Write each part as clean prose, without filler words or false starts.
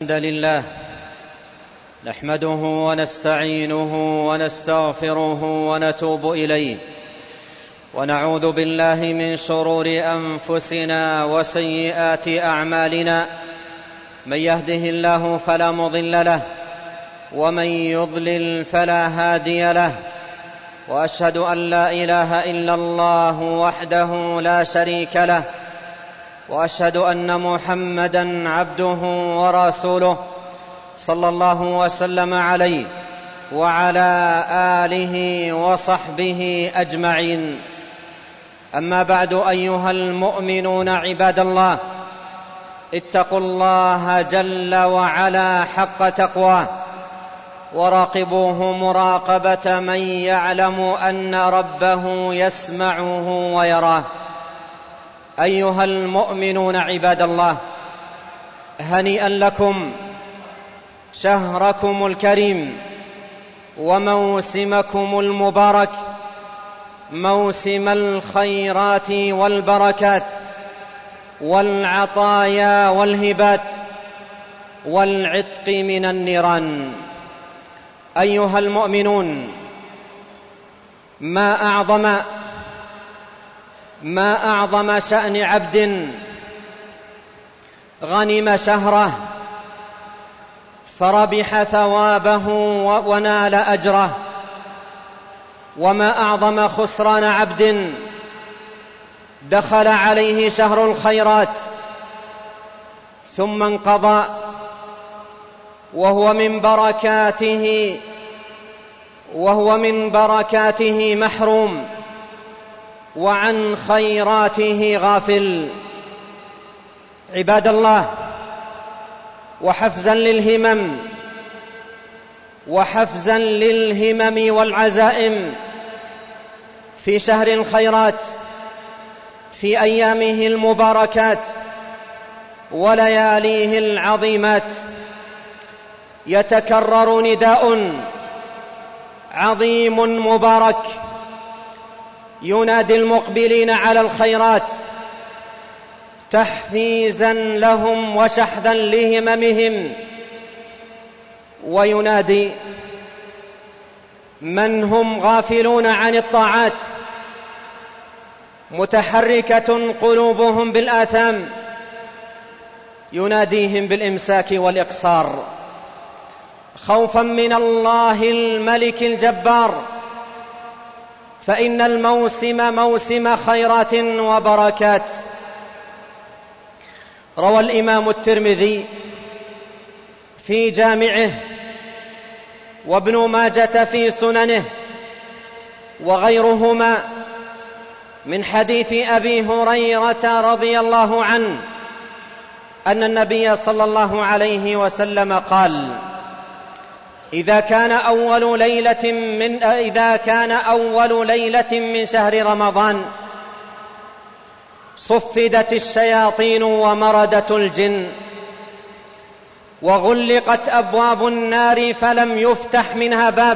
الحمد لله نحمده ونستعينه ونستغفره ونتوب إليه، ونعوذ بالله من شرور أنفسنا وسيئات أعمالنا. من يهده الله فلا مضل له، ومن يضلل فلا هادي له. وأشهد أن لا إله إلا الله وحده لا شريك له، وأشهد أن محمدًا عبده ورسوله صلى الله وسلم عليه وعلى آله وصحبه أجمعين. أما بعد، أيها المؤمنون عباد الله، اتقوا الله جل وعلا حق تقواه، وراقبوه مراقبة من يعلم أن ربه يسمعه ويراه. أيها المؤمنون عباد الله، هنيئا لكم شهركم الكريم وموسمكم المبارك، موسم الخيرات والبركات والعطايا والهبات والعتق من النيران. أيها المؤمنون، ما أعظم شأن عبد غنم شهره فربح ثوابه ونال أجره، وما أعظم خسران عبد دخل عليه شهر الخيرات ثم انقضى وهو من بركاته محروم، وعن خيراته غافل. عباد الله، وحفزا للهمم والعزائم في شهر الخيرات، في أيامه المباركات ولياليه العظيمات، يتكرر نداء عظيم مبارك ينادي المقبلين على الخيرات تحفيزا لهم وشحذا لهممهم، وينادي من هم غافلون عن الطاعات متحركة قلوبهم بالآثام، يناديهم بالإمساك والإقصار خوفا من الله الملك الجبار، فإن الموسم موسم خيرات وبركات. روى الإمام الترمذي في جامعه، وابن ماجة في سننه، وغيرهما من حديث أبي هريرة رضي الله عنه أن النبي صلى الله عليه وسلم قال: إذا كان أول ليلة من شهر رمضان صفدت الشياطين ومردت الجن، وغلقت أبواب النار فلم يفتح منها باب،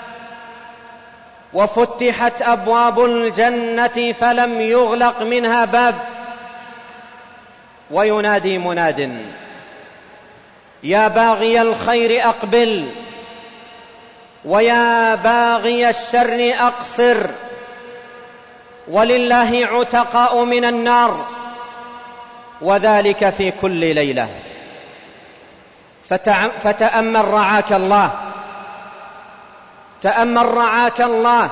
وفتحت أبواب الجنة فلم يغلق منها باب، وينادي مناد: يا باغي الخير أقبل، ويا باغي الشر أقصر، ولله عتقاء من النار، وذلك في كل ليلة. فتأمل رعاك الله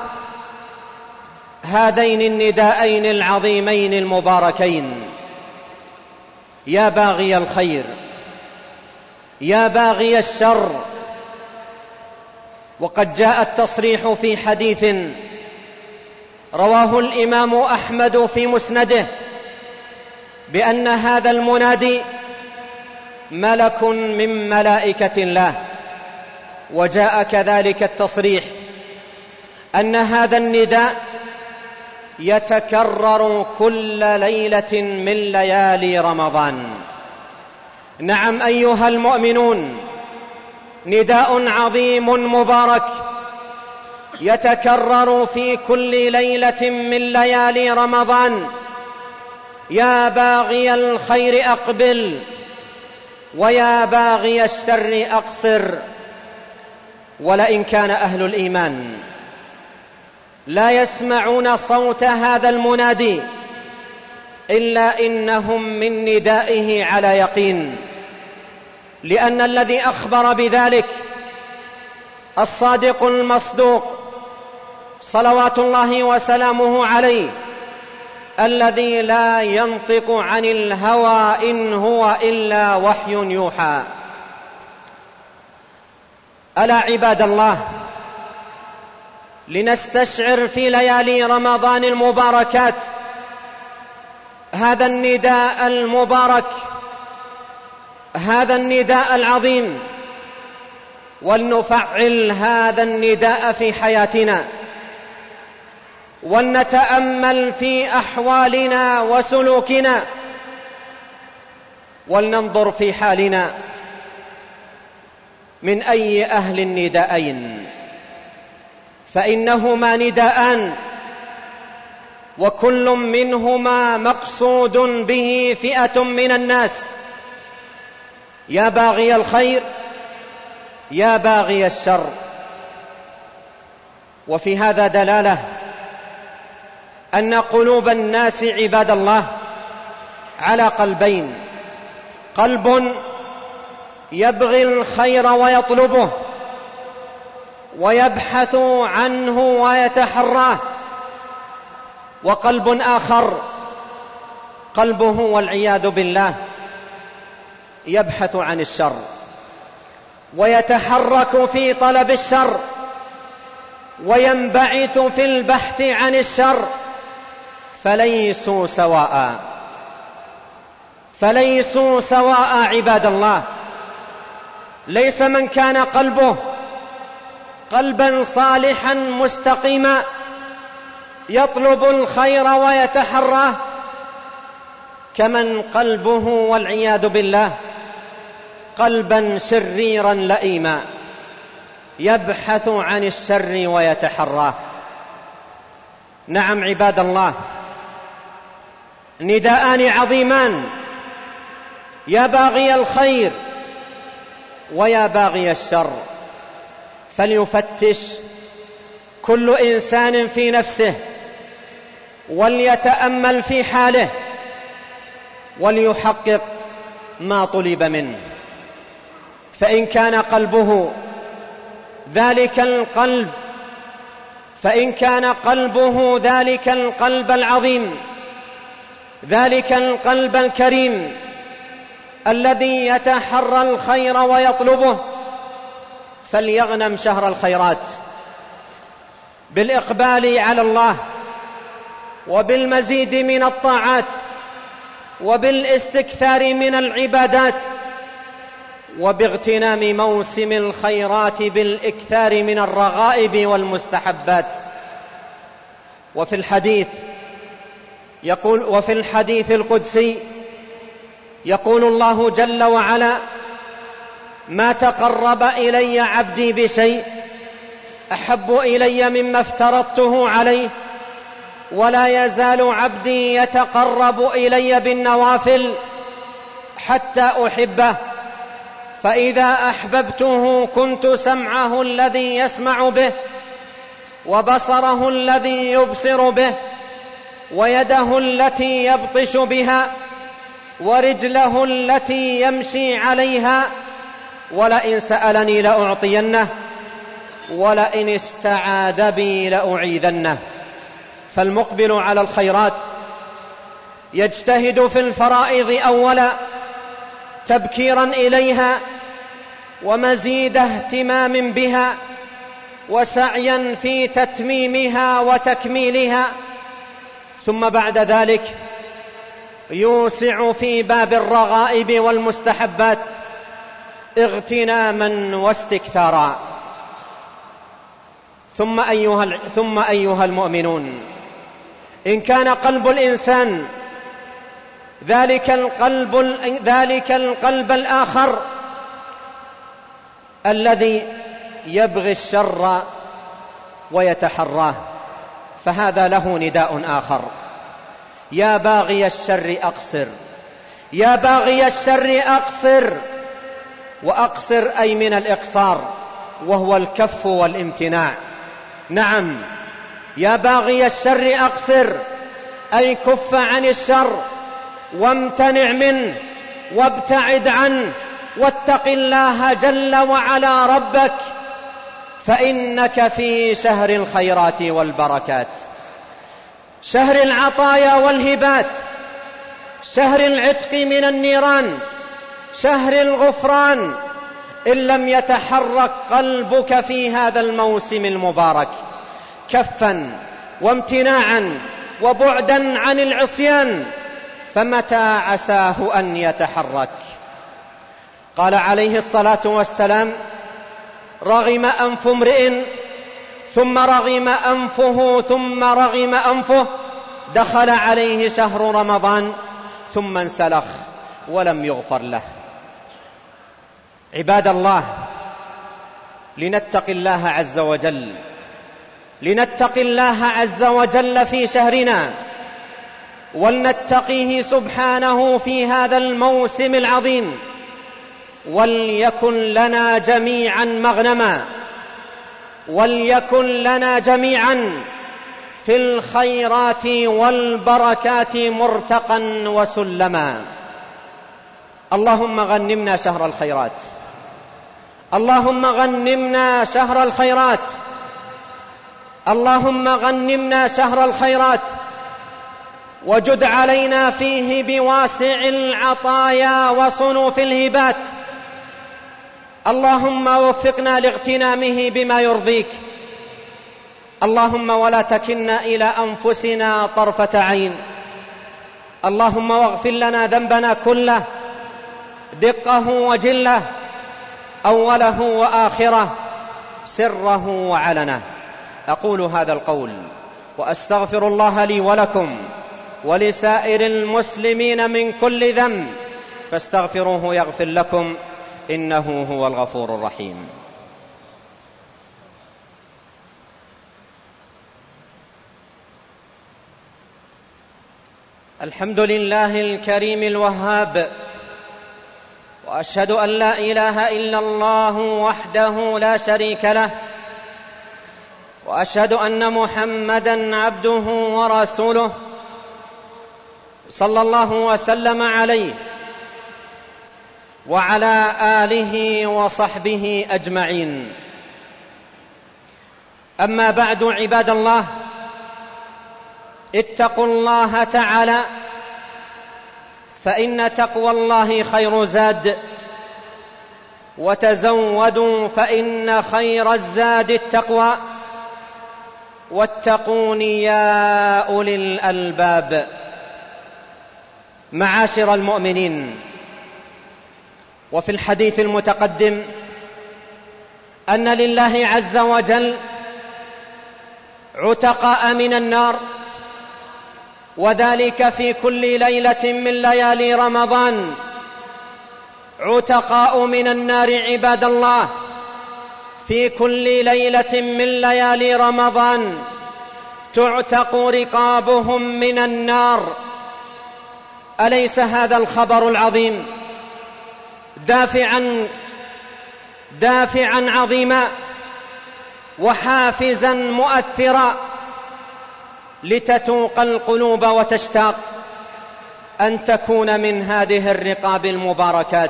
هذين النداءين العظيمين المباركين: يا باغي الخير، يا باغي الشر. وقد جاء التصريح في حديث رواه الإمام أحمد في مسنده بأن هذا المنادي ملك من ملائكة الله، وجاء كذلك التصريح أن هذا النداء يتكرر كل ليلة من ليالي رمضان. نعم أيها المؤمنون، نداء عظيم مبارك يتكرر في كل ليلة من ليالي رمضان: يا باغي الخير أقبل، ويا باغي الشر أقصر. ولئن كان أهل الإيمان لا يسمعون صوت هذا المنادي إلا إنهم من ندائه على يقين، لأن الذي أخبر بذلك الصادق المصدوق صلوات الله وسلامه عليه، الذي لا ينطق عن الهوى إن هو إلا وحي يوحى. ألا عباد الله، لنستشعر في ليالي رمضان المباركات هذا النداء المبارك، هذا النداء العظيم، ولنفعل هذا النداء في حياتنا، ولنتأمل في أحوالنا وسلوكنا، ولننظر في حالنا من أي أهل النداءين، فإنهما نداءان، وكل منهما مقصود به فئة من الناس: يا باغي الخير يا باغي الشر. وفي هذا دلالة أن قلوب الناس عباد الله على قلبين: قلب يبغي الخير ويطلبه ويبحث عنه ويتحراه، وقلب آخر قلبه والعياذ بالله يبحث عن الشر ويتحرك في طلب الشر وينبعث في البحث عن الشر، فليسوا سواء عباد الله. ليس من كان قلبه قلبا صالحا مستقيما يطلب الخير ويتحراه، كمن قلبه والعياذ بالله قلبا شريرا لئيما يبحث عن الشر ويتحراه. نعم عباد الله، نداءان عظيمان: يا باغي الخير ويا باغي الشر. فليفتش كل إنسان في نفسه، وليتأمل في حاله، وليحقق ما طلب منه. فإن كان قلبه ذلك القلب العظيم، ذلك القلب الكريم الذي يتحرى الخير ويطلبه، فليغنم شهر الخيرات بالإقبال على الله، وبالمزيد من الطاعات، وبالاستكثار من العبادات، وباغتنام موسم الخيرات بالإكثار من الرغائب والمستحبات. وفي الحديث القدسي يقول الله جل وعلا: ما تقرب إلي عبدي بشيء أحب إلي مما افترضته عليه، ولا يزال عبدي يتقرب إلي بالنوافل حتى أحبه، فإذا أحببته كنت سمعه الذي يسمع به، وبصره الذي يبصر به، ويده التي يبطش بها، ورجله التي يمشي عليها، ولئن سألني لأعطينه، ولئن استعاذ بي لأعيذنه. فالمقبل على الخيرات يجتهد في الفرائض أولا تبكيرا إليها، ومزيد اهتمام بها، وسعيا في تتميمها وتكميلها، ثم بعد ذلك يوسع في باب الرغائب والمستحبات اغتناما واستكثارا. ثم أيها المؤمنون، إن كان قلب الإنسان ذلك القلب الآخر الذي يبغي الشر ويتحراه، فهذا له نداء آخر: يا باغي الشر أقصر، يا باغي الشر أقصر. وأقصر أي من الإقصار، وهو الكف والامتناع. نعم، يا باغي الشر أقصر، أي كف عن الشر وامتنع منه وابتعد عنه، واتق الله جل وعلا ربك، فإنك في شهر الخيرات والبركات، شهر العطايا والهبات، شهر العتق من النيران، شهر الغفران. إن لم يتحرك قلبك في هذا الموسم المبارك كفا وامتناعا وبعدا عن العصيان، فمتى عساه أن يتحرك؟ قال عليه الصلاة والسلام: رغم أنف امرئ ثم رغم أنفه ثم رغم أنفه، دخل عليه شهر رمضان ثم انسلخ ولم يغفر له. عباد الله، لنتق الله عز وجل، لنتق الله عز وجل في شهرنا، ولنتقيه سبحانه في هذا الموسم العظيم، وليكن لنا جميعا مغنما، وليكن لنا جميعا في الخيرات والبركات مرتقا وسلما. اللهم غنمنا شهر الخيرات، اللهم غنمنا شهر الخيرات، اللهم غنمنا شهر الخيرات، وجد علينا فيه بواسع العطايا وصنوف الهبات. اللهم وفقنا لاغتنامه بما يرضيك. اللهم ولا تكلنا إلى أنفسنا طرفة عين. اللهم واغفر لنا ذنبنا كله، دقه وجله، أوله وآخره، سره وعلنه. أقول هذا القول وأستغفر الله لي ولكم ولسائر المسلمين من كل ذنب، فاستغفروه يغفر لكم، إنه هو الغفور الرحيم. الحمد لله الكريم الوهاب، وأشهد أن لا إله إلا الله وحده لا شريك له، وأشهد أن محمدًا عبده ورسوله، صلى الله وسلم عليه وعلى آله وصحبه أجمعين. أما بعد، عباد الله، اتقوا الله تعالى، فإن تقوى الله خير زاد، وتزودوا فإن خير الزاد التقوى، واتقون يا أولي الألباب. معاشر المؤمنين، وفي الحديث المتقدم أن لله عز وجل عتقاء من النار، وذلك في كل ليلة من ليالي رمضان. عتقاء من النار عباد الله في كل ليلة من ليالي رمضان، تعتق رقابهم من النار. أليس هذا الخبر العظيم دافعا عظيما وحافزا مؤثرا لتتوق القلوب وتشتاق أن تكون من هذه الرقاب المباركات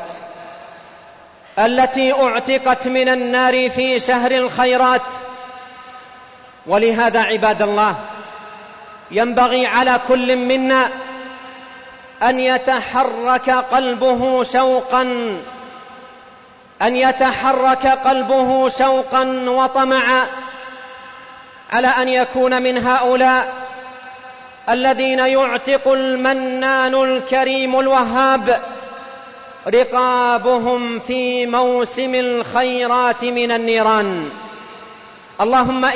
التي اعتقت من النار في شهر الخيرات؟ ولهذا عباد الله، ينبغي على كل منا أن يتحرك قلبه شوقا وطمعا على أن يكون من هؤلاء الذين يعتق المنان الكريم الوهاب رقابهم في موسم الخيرات من النيران. اللهم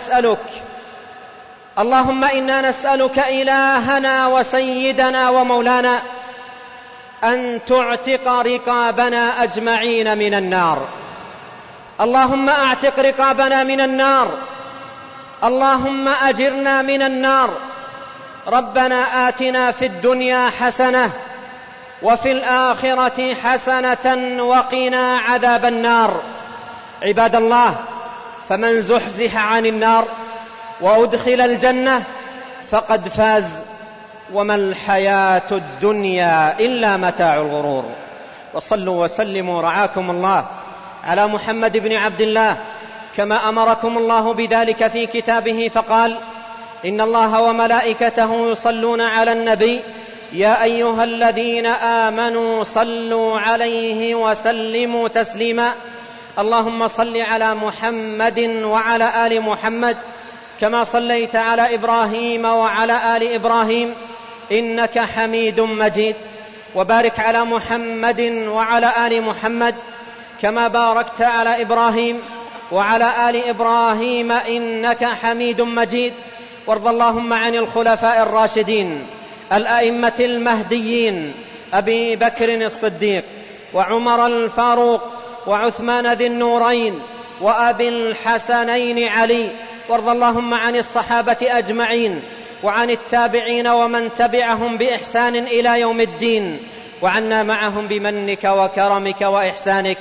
إنا نسألك إلهنا وسيدنا ومولانا أن تعتق رقابنا أجمعين من النار. اللهم أعتق رقابنا من النار، اللهم أجرنا من النار. ربنا آتنا في الدنيا حسنة وفي الآخرة حسنة وقنا عذاب النار. عباد الله، فمن زحزح عن النار وأدخل الجنة فقد فاز، وما الحياة الدنيا إلا متاع الغرور. وصلوا وسلموا رعاكم الله على محمد بن عبد الله كما أمركم الله بذلك في كتابه، فقال: إن الله وملائكته يصلون على النبي يا أيها الذين آمنوا صلوا عليه وسلموا تسليما. اللهم صل على محمد وعلى آل محمد كما صليت على إبراهيم وعلى آل إبراهيم إنك حميد مجيد، وبارك على محمد وعلى آل محمد كما باركت على إبراهيم وعلى آل إبراهيم إنك حميد مجيد. وارض اللهم عن الخلفاء الراشدين الأئمة المهديين أبي بكر الصديق وعمر الفاروق وعثمان ذي النورين وأبي الحسنين علي. وارض اللهم عن الصحابة أجمعين وعن التابعين ومن تبعهم بإحسان إلى يوم الدين، وعنا معهم بمنك وكرمك وإحسانك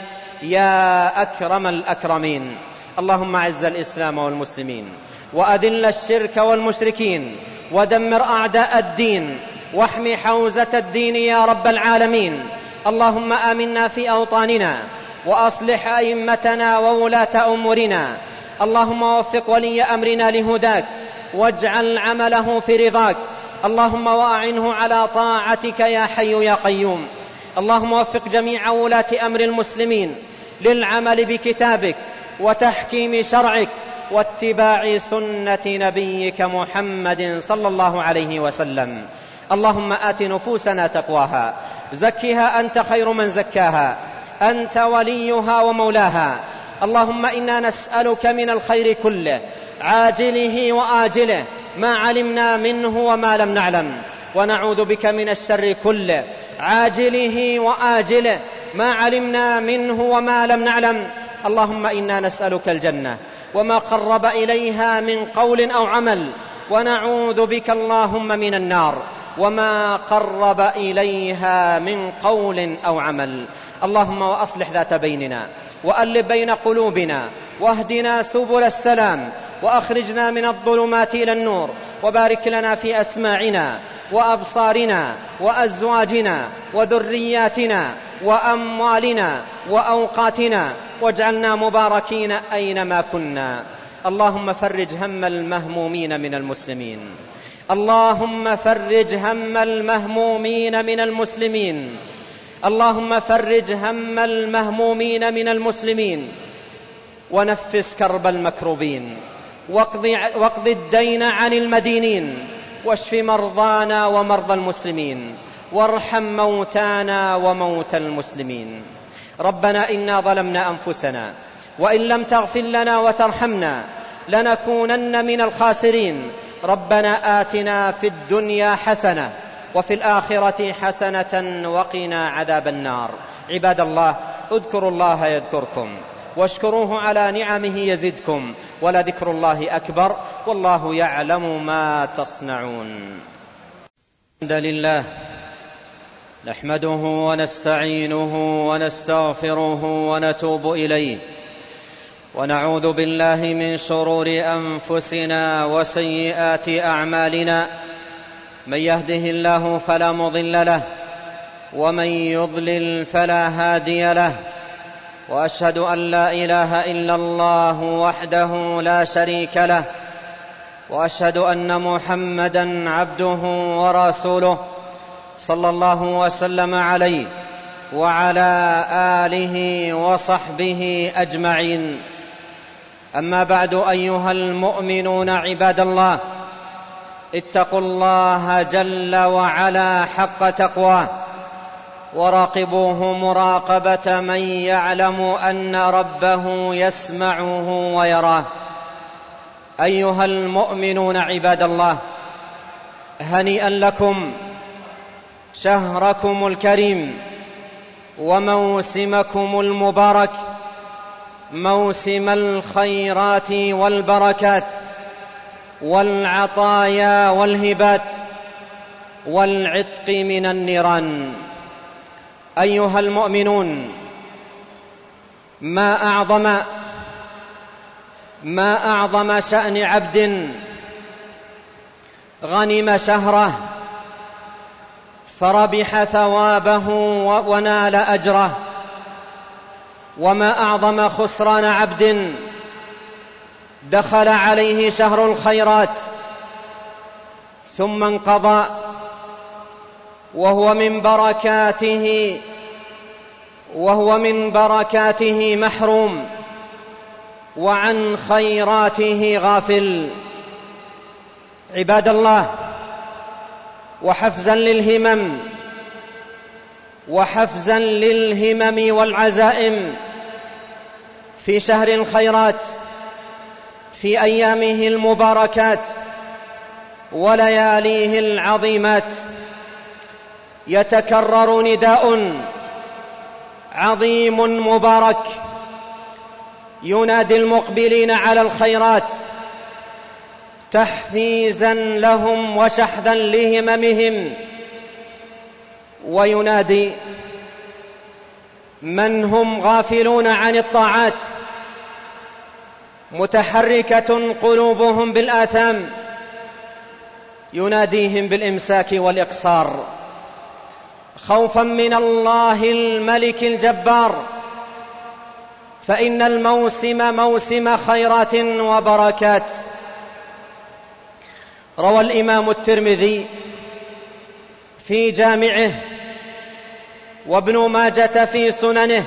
يا أكرم الأكرمين. اللهم أعز الإسلام والمسلمين، وأذل الشرك والمشركين، ودمر أعداء الدين، واحم حوزة الدين يا رب العالمين. اللهم آمنا في أوطاننا، وأصلح أئمتنا وولاة أمورنا. اللهم وفق ولي أمرنا لهداك، واجعل عمله في رضاك. اللهم وأعنه على طاعتك يا حي يا قيوم. اللهم وفق جميع ولاة أمر المسلمين للعمل بكتابك وتحكيم شرعك واتباع سنة نبيك محمد صلى الله عليه وسلم. اللهم آت نفوسنا تقواها، زكها أنت خير من زكاها، أنت وليها ومولاها. اللهم إنا نسألك من الخير كله عاجله وآجله ما علمنا منه وما لم نعلم، ونعوذ بك من الشر كله عاجله وآجله ما علمنا منه وما لم نعلم. اللهم إنا نسألك الجنة وما قرب إليها من قول أو عمل، ونعوذ بك اللهم من النار وما قرب إليها من قول أو عمل. اللهم وأصلح ذات بيننا، وألف بين قلوبنا، واهدنا سبل السلام، وأخرجنا من الظلمات إلى النور، وبارك لنا في أسماعنا وأبصارنا وأزواجنا وذرياتنا وأموالنا وأوقاتنا، واجعلنا مباركين أينما كنا. اللهم فرج هم المهمومين من المسلمين، اللهم فرج هم المهمومين من المسلمين، اللهم فرج هم المهمومين من المسلمين، ونفس كرب المكروبين، واقض الدين عن المدينين، واشف مرضانا ومرضى المسلمين، وارحم موتانا وموتى المسلمين. ربنا إنا ظلمنا أنفسنا، وإن لم تغفر لنا وترحمنا لنكونن من الخاسرين. ربنا آتنا في الدنيا حسنة وفي الآخرة حسنة وقنا عذاب النار. عباد الله، اذكروا الله يذكركم، واشكروه على نعمه يزدكم، ولذكر الله أكبر، والله يعلم ما تصنعون. الحمد لله نحمده ونستعينه ونستغفره ونتوب إليه، ونعوذ بالله من شرور أنفسنا وسيئات أعمالنا. من يهده الله فلا مضل له، ومن يضلل فلا هادي له، وأشهد أن لا إله إلا الله وحده لا شريك له، وأشهد أن محمدًا عبده ورسوله صلى الله وسلم عليه وعلى آله وصحبه أجمعين. أما بعد، أيها المؤمنون عباد الله، اتقوا الله جل وعلا حق تقواه، وراقبوه مراقبة من يعلم أن ربه يسمعه ويراه. أيها المؤمنون عباد الله، هنيئا لكم شهركم الكريم وموسمكم المبارك، موسم الخيرات والبركات والعطايا والهبات والعتق من النيران. أيها المؤمنون، ما أعظم شأن عبد غنم شهره فربح ثوابه ونال أجره، وما أعظم خسران عبد دخل عليه شهر الخيرات ثم انقضى وهو من بركاته محروم وعن خيراته غافل. عباد الله، وحفزا للهمم والعزائم في شهر الخيرات، في أيامه المباركات ولياليه العظيمات، يتكرر نداء عظيم مبارك ينادي المقبلين على الخيرات تحفيزا لهم وشحذا لهممهم، وينادي من هم غافلون عن الطاعات متحركة قلوبهم بالآثام، يناديهم بالإمساك والإقصار خوفا من الله الملك الجبار، فإن الموسم موسم خيرات وبركات. روى الإمام الترمذي في جامعه وابن ماجة في سننه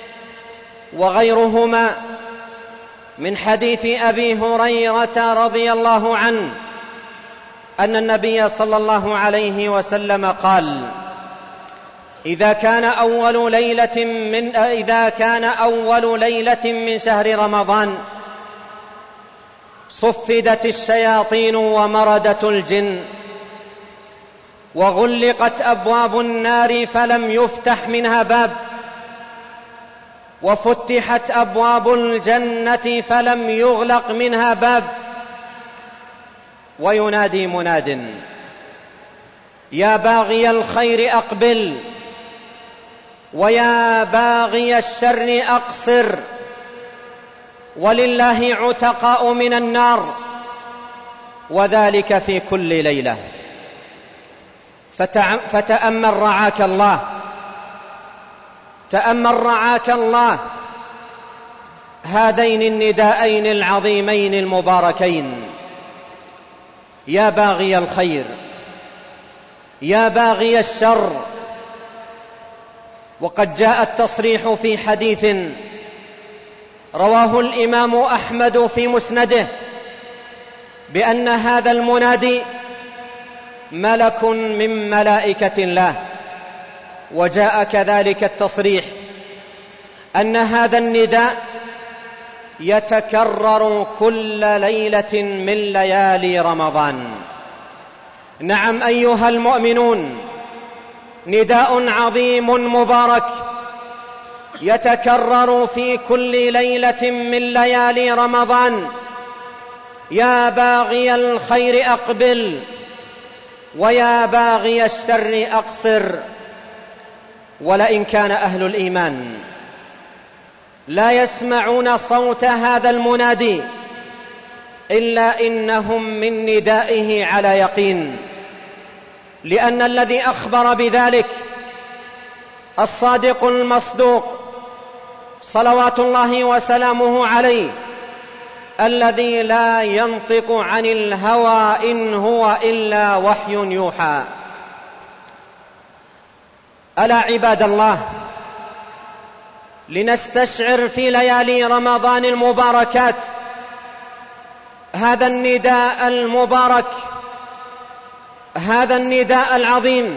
وغيرهما من حديث أبي هريرة رضي الله عنه أن النبي صلى الله عليه وسلم قال: إذا كان أول ليلة من شهر رمضان صفدت الشياطين ومردت الجن وغلقت أبواب النار فلم يفتح منها باب وفتحت أبواب الجنة فلم يغلق منها باب، وينادي مناد: يا باغي الخير أقبل ويا باغي الشر أقصر، ولله عتقاء من النار، وذلك في كل ليلة. فتأمل رعاك الله هذين النداءين العظيمين المباركين: يا باغي الخير، يا باغي الشر. وقد جاء التصريح في حديث رواه الإمام أحمد في مسنده بأن هذا المنادي ملك من ملائكة الله، وجاء كذلك التصريح أن هذا النداء يتكرر كل ليلة من ليالي رمضان. نعم أيها المؤمنون، نداء عظيم مبارك يتكرر في كل ليلة من ليالي رمضان: يا باغي الخير أقبل ويا باغي الشر أقصر. ولئن كان أهل الإيمان لا يسمعون صوت هذا المنادي إلا إنهم من ندائه على يقين، لأن الذي أخبر بذلك الصادق المصدوق صلوات الله وسلامه عليه، الذي لا ينطق عن الهوى إن هو إلا وحي يوحى. ألا عباد الله، لنستشعر في ليالي رمضان المباركات هذا النداء المبارك، هذا النداء العظيم،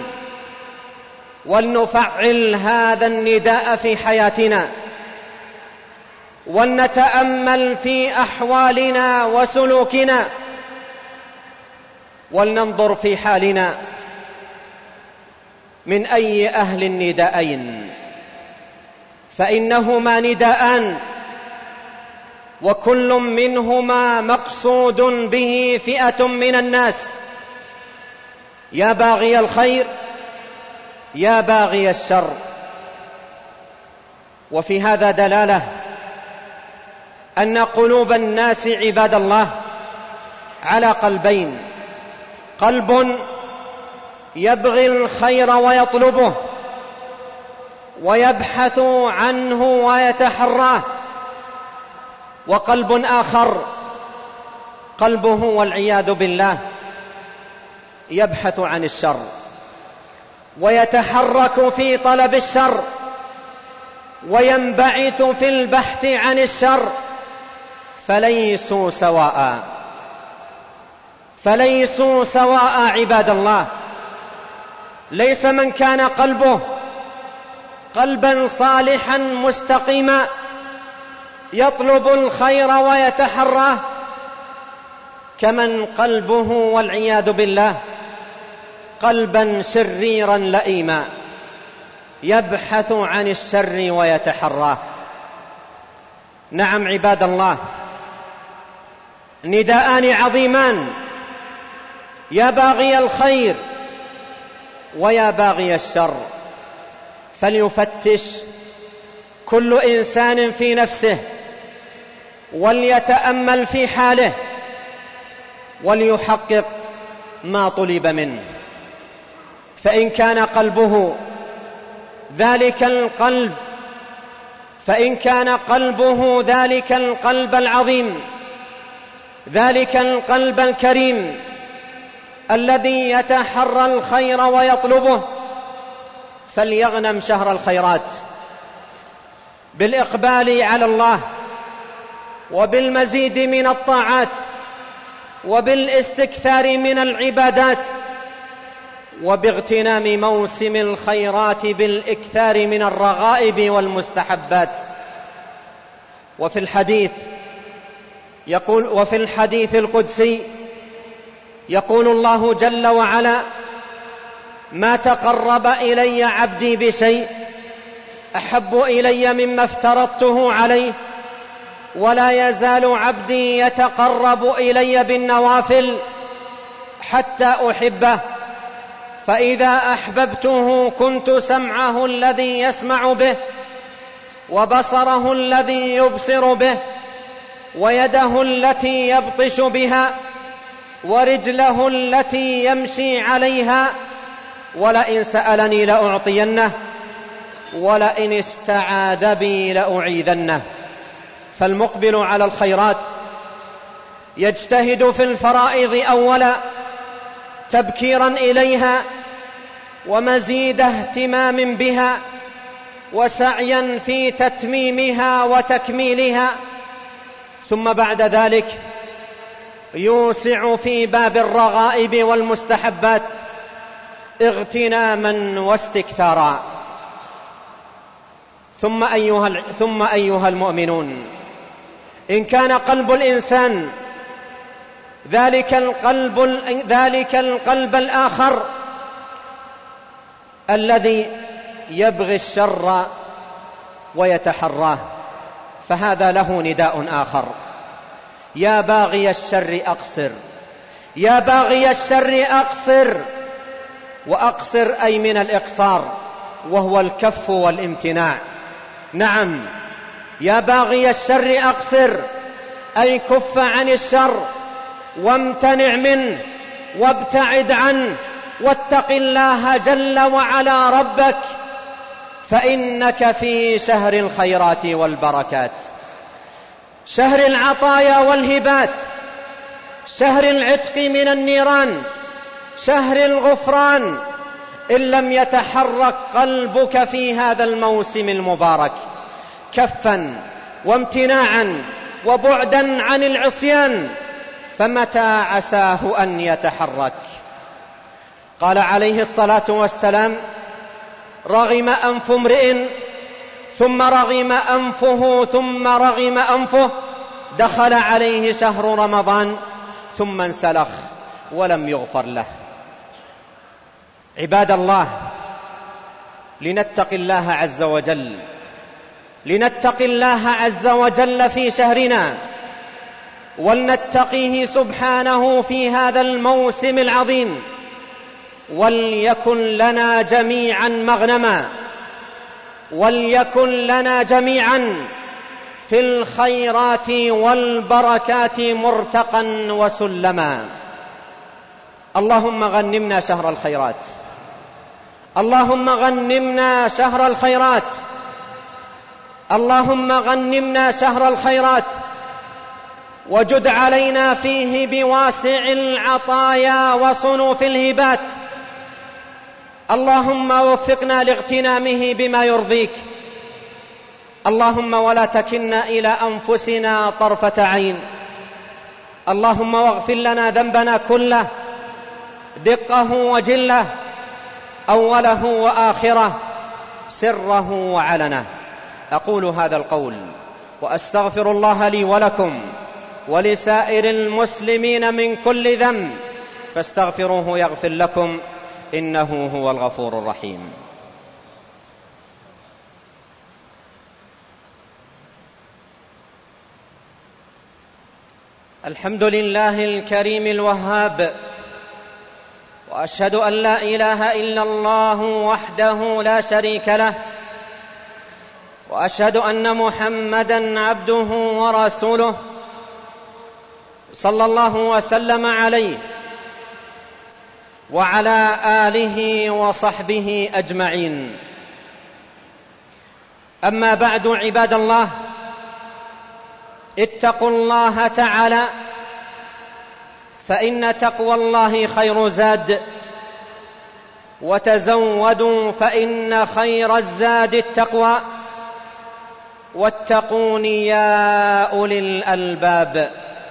ولنفعل هذا النداء في حياتنا، ولنتأمل في أحوالنا وسلوكنا، ولننظر في حالنا من أي أهل النداءين، فإنهما نداءان وكل منهما مقصود به فئة من الناس: يا باغي الخير، يا باغي الشر. وفي هذا دلالة أن قلوب الناس عباد الله على قلبين: قلب يبغي الخير ويطلبه ويبحث عنه ويتحراه، وقلب آخر قلبه والعياذ بالله يبحث عن الشر ويتحرك في طلب الشر وينبعث في البحث عن الشر، فليسوا سواء عباد الله. ليس من كان قلبه قلبا صالحا مستقيما يطلب الخير ويتحراه، كمن قلبه والعياذ بالله قلبا شريرا لئيما يبحث عن الشر ويتحراه. نعم عباد الله، نداءان عظيمان: يا باغي الخير ويا باغي الشر. فليفتش كل إنسان في نفسه وليتأمل في حاله وليحقق ما طلب منه، فإن كان قلبه ذلك القلب العظيم، ذلك القلب الكريم الذي يتحرى الخير ويطلبه، فليغنم شهر الخيرات بالإقبال على الله وبالمزيد من الطاعات وبالاستكثار من العبادات وباغتنام موسم الخيرات بالإكثار من الرغائب والمستحبات. وفي الحديث القدسي يقول الله جل وعلا: ما تقرب إلي عبدي بشيء أحب إلي مما افترضته عليه، ولا يزال عبدي يتقرب إلي بالنوافل حتى أحبه، فإذا أحببته كنت سمعه الذي يسمع به وبصره الذي يبصر به ويده التي يبطش بها ورجله التي يمشي عليها، ولئن سألني لأعطينه ولئن استعاذ بي لأعيذنه. فالمقبل على الخيرات يجتهد في الفرائض أولا تبكيرا إليها ومزيد اهتمام بها وسعيا في تتميمها وتكميلها، ثم بعد ذلك يوسع في باب الرغائب والمستحبات اغتناما واستكثارا. ثم أيها المؤمنون، إن كان قلب الإنسان ذلك القلب الآخر الذي يبغي الشر ويتحراه، فهذا له نداء آخر: يا باغي الشر أقصر، يا باغي الشر أقصر. وأقصر أي من الإقصار، وهو الكف والامتناع. نعم، يا باغي الشر أقصر أي كف عن الشر وامتنع منه وابتعد عنه، واتق الله جل وعلا ربك، فإنك في شهر الخيرات والبركات، شهر العطايا والهبات، شهر العتق من النيران، شهر الغفران. إن لم يتحرك قلبك في هذا الموسم المبارك كفا وامتناعا وبعدا عن العصيان، فمتى عساه أن يتحرك؟ قال عليه الصلاة والسلام: رغم أنف امرئ ثم رغم أنفه ثم رغم أنفه دخل عليه شهر رمضان ثم انسلخ ولم يغفر له. عباد الله، لنتق الله عز وجل في شهرنا، ولنتقيه سبحانه في هذا الموسم العظيم، وليكن لنا جميعا مغنما، وليكن لنا جميعا في الخيرات والبركات مرتقا وسلما. اللهم غنمنا شهر الخيرات، اللهم غنمنا شهر الخيرات، اللهم غنمنا شهر الخيرات، وجد علينا فيه بواسع العطايا وصنوف الهبات. اللهم وفقنا لاغتنامه بما يرضيك. اللهم ولا تكلنا إلى أنفسنا طرفة عين. اللهم واغفر لنا ذنبنا كله، دقه وجله، أوله وآخره، سره وعلنه. أقول هذا القول وأستغفر الله لي ولكم ولسائر المسلمين من كل ذنب، فاستغفروه يغفر لكم، إنه هو الغفور الرحيم. الحمد لله الكريم الوهاب، وأشهد أن لا إله إلا الله وحده لا شريك له، وأشهد أن محمدًا عبده ورسوله، صلى الله وسلم عليه وعلى آله وصحبه أجمعين. أما بعد، عباد الله، اتقوا الله تعالى، فإن تقوى الله خير زاد، وتزودوا فإن خير الزاد التقوى، واتقون يا أولي الألباب.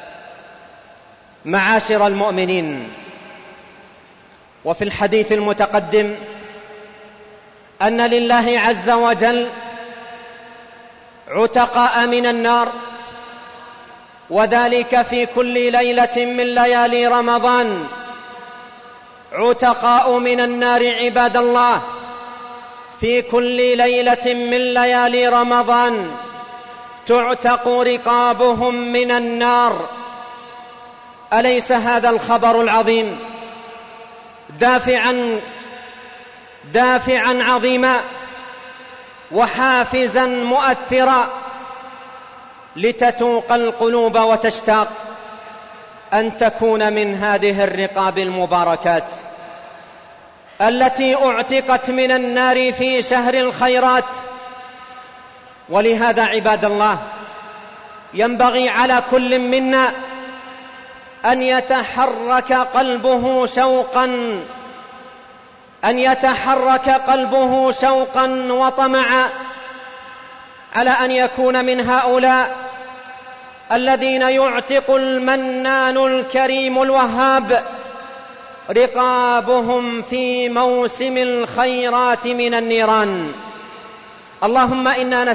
معاشر المؤمنين، وفي الحديث المتقدم أن لله عز وجل عتقاء من النار، وذلك في كل ليلة من ليالي رمضان. عتقاء من النار عباد الله في كل ليلة من ليالي رمضان تعتق رقابهم من النار. أليس هذا الخبر العظيم دافعا عظيما وحافزا مؤثرا لتتوق القلوب وتشتاق أن تكون من هذه الرقاب المباركات التي اعتقت من النار في شهر الخيرات؟ ولهذا عباد الله ينبغي على كل منا أن يتحرك قلبه شوقا وطمعا على أن يكون من هؤلاء الذين يعتق المنان الكريم الوهاب رقابهم في موسم الخيرات من النيران. اللهم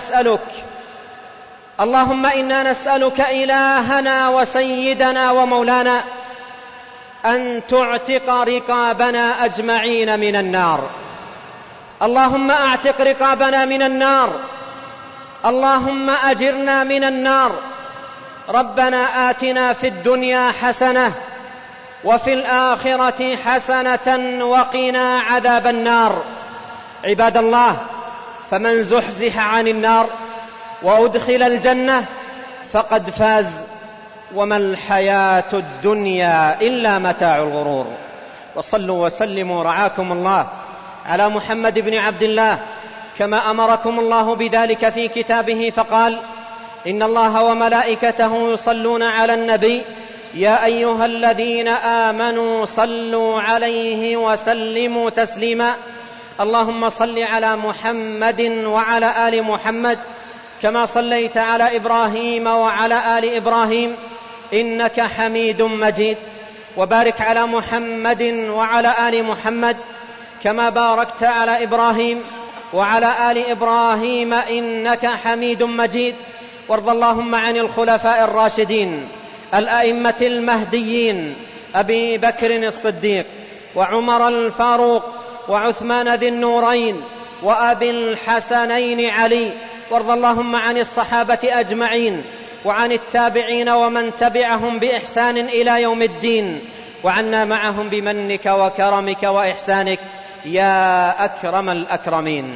إنا نسألك إلهنا وسيدنا ومولانا أن تعتق رقابنا أجمعين من النار. اللهم أعتق رقابنا من النار، اللهم أجرنا من النار. ربنا آتنا في الدنيا حسنة وفي الآخرة حسنة وقنا عذاب النار. عباد الله، فمن زحزح عن النار وأدخل الجنة فقد فاز، وما الحياة الدنيا إلا متاع الغرور. وصلوا وسلموا رعاكم الله على محمد بن عبد الله كما أمركم الله بذلك في كتابه، فقال: إن الله وملائكته يصلون على النبي يا أيها الذين آمنوا صلوا عليه وسلموا تسليما. اللهم صل على محمد وعلى آل محمد كما صليت على إبراهيم وعلى آل إبراهيم إنك حميد مجيد، وبارك على محمد وعلى آل محمد كما باركت على إبراهيم وعلى آل إبراهيم إنك حميد مجيد. وارض اللهم عن الخلفاء الراشدين الأئمة المهديين أبي بكر الصديق وعمر الفاروق وعثمان ذي النورين وأبي الحسنين علي. وارض اللهم عن الصحابة أجمعين وعن التابعين ومن تبعهم بإحسان إلى يوم الدين، وعنا معهم بمنك وكرمك وإحسانك يا أكرم الأكرمين.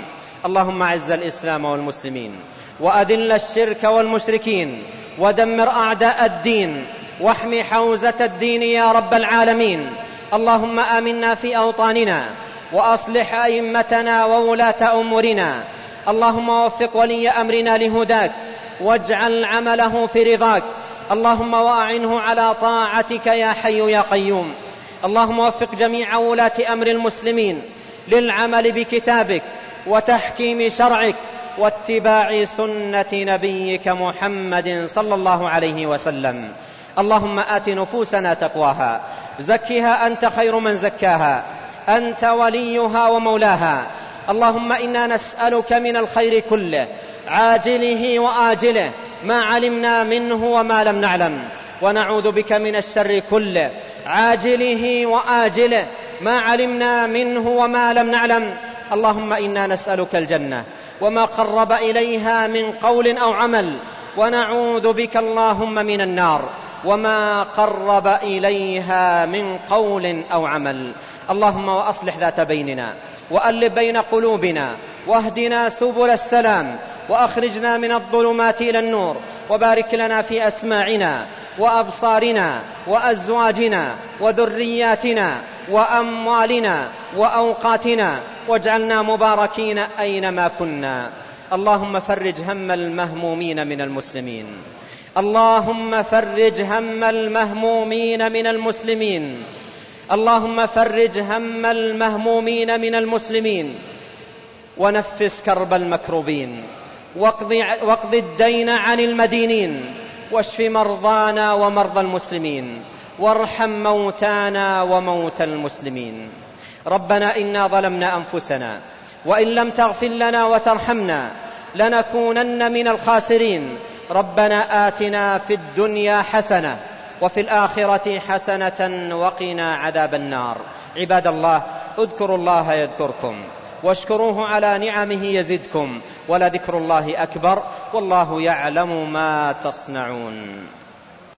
اللهم أعز الإسلام والمسلمين، وأذل الشرك والمشركين، ودمر أعداء الدين، واحم حوزة الدين يا رب العالمين. اللهم آمنا في أوطاننا، وأصلح أئمتنا وولاة أمورنا. اللهم وفق ولي أمرنا لهداك، واجعل عمله في رضاك. اللهم وأعنه على طاعتك يا حي يا قيوم. اللهم وفق جميع ولاة أمر المسلمين للعمل بكتابك وتحكيم شرعك واتباع سنة نبيك محمد صلى الله عليه وسلم. اللهم آت نفوسنا تقواها، زكها أنت خير من زكاها، أنت وليها ومولاها. اللهم إنا نسألك من الخير كله عاجله وآجله ما علمنا منه وما لم نعلم، ونعوذ بك من الشر كله عاجله وآجله ما علمنا منه وما لم نعلم. اللهم إنا نسألك الجنة وما قرب إليها من قول أو عمل، ونعوذ بك اللهم من النار وما قرب إليها من قول أو عمل. اللهم وأصلح ذات بيننا، وألف بين قلوبنا، واهدنا سبل السلام، وأخرجنا من الظلمات إلى النور، وبارك لنا في أسماعنا وأبصارنا وأزواجنا وذرياتنا وأموالنا وأوقاتنا، واجعلنا مباركين أينما كنا. اللهم فرج هم المهمومين من المسلمين، اللهم فرج هم المهمومين من المسلمين، اللهم فرج هم المهمومين من المسلمين، ونفس كرب المكروبين، واقض الدين عن المدينين، واشف مرضانا ومرضى المسلمين، وارحم موتانا وموتى المسلمين. ربنا إنا ظلمنا أنفسنا، وإن لم تغفر لنا وترحمنا لنكونن من الخاسرين. ربنا آتنا في الدنيا حسنة وفي الآخرة حسنة وقنا عذاب النار. عباد الله، اذكروا الله يذكركم، واشكروه على نعمه يزدكم، ولذكر الله أكبر، والله يعلم ما تصنعون.